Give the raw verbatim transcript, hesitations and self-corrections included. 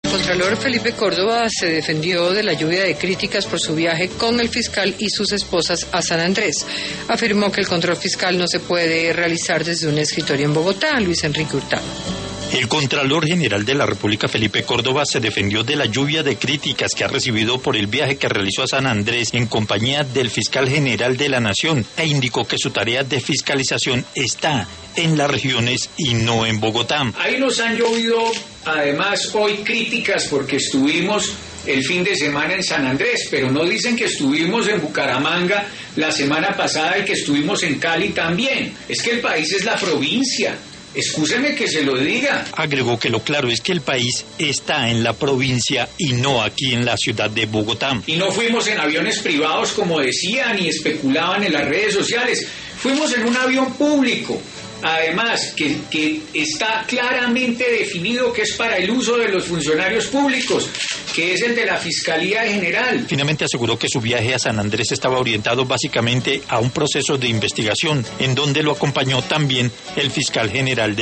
El contralor Felipe Córdoba se defendió de la lluvia de críticas por su viaje con el fiscal y sus esposas a San Andrés. Afirmó que el control fiscal no se puede realizar desde un escritorio en Bogotá. Luis Enrique Hurtado. El Contralor General de la República, Felipe Córdoba, se defendió de la lluvia de críticas que ha recibido por el viaje que realizó a San Andrés en compañía del Fiscal General de la Nación e indicó que su tarea de fiscalización está en las regiones y no en Bogotá. Ahí nos han llovido, además, hoy críticas porque estuvimos el fin de semana en San Andrés, pero no dicen que estuvimos en Bucaramanga la semana pasada y que estuvimos en Cali también. Es que el país es la provincia. Excúseme que se lo diga. Agregó que lo claro es que el país está en la provincia y no aquí en la ciudad de Bogotá. Y no fuimos en aviones privados como decían y especulaban en las redes sociales. Fuimos en un avión público. Además, que, que está claramente definido que es para el uso de los funcionarios públicos, que es el de la Fiscalía General. Finalmente aseguró que su viaje a San Andrés estaba orientado básicamente a un proceso de investigación, en donde lo acompañó también el fiscal general de